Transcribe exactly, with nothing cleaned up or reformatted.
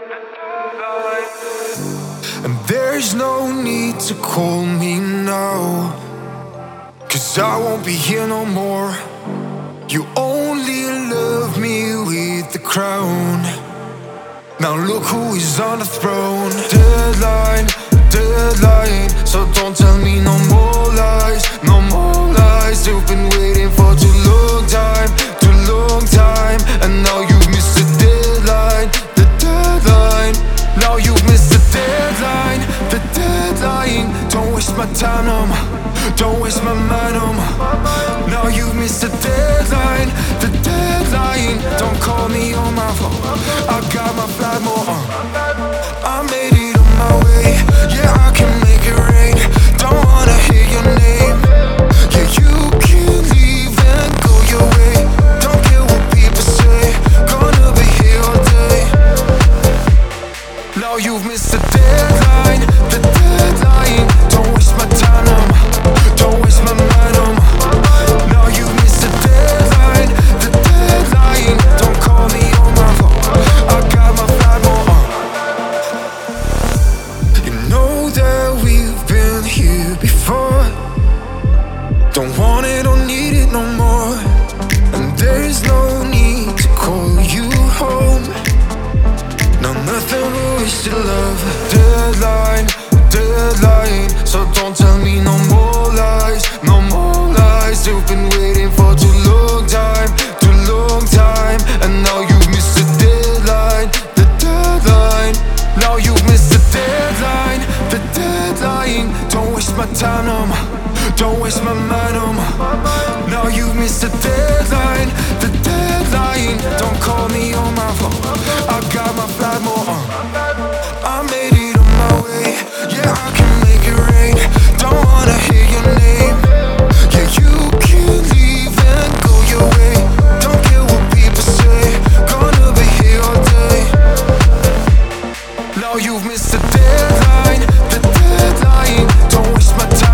And there's no need to call me now, 'cause I won't be here no more. You only love me with the crown. Now look who is on the throne. Deadline, deadline. So don't tell me no more lies, no more lies. You've been waiting for too long time, too long time. And now you've missed the deadline, the deadline. Now you've missed the deadline, the deadline. Don't waste my time no more, don't waste my mind no more. Now you've missed the deadline, the deadline. Don't call me on my phone, I got my flight more on. I made it on my way, yeah, I can make it rain. Don't wanna hear your name, yeah, you can leave and go your way. Don't care what people say, gonna be here all day. Now you've missed the deadline, the deadline. Don't waste my time no more, don't waste my mind no more. Now you've missed the deadline, the deadline. Don't call me on my phone, I got my flight more on. You know that we've been here before. Don't want it, don't need it no more. And there's no need to call you home. Now nothing will waste your love. Deadline, deadline. So don't tell me no more lies, no more lies. You've been waiting for too long time, too long time. And now you've missed the deadline, the deadline. Now you've missed the deadline, the deadline. Don't waste my time no more, don't waste my mind no more. Now you've missed the deadline, the deadline. Don't call me on my phone, I got my flight more on. I made it on my way, yeah, I can make it rain. Don't wanna hear your name, yeah, you can leave and go your way. Don't care what people say, gonna be here all day. Now you've missed the deadline, the deadline. Don't waste my time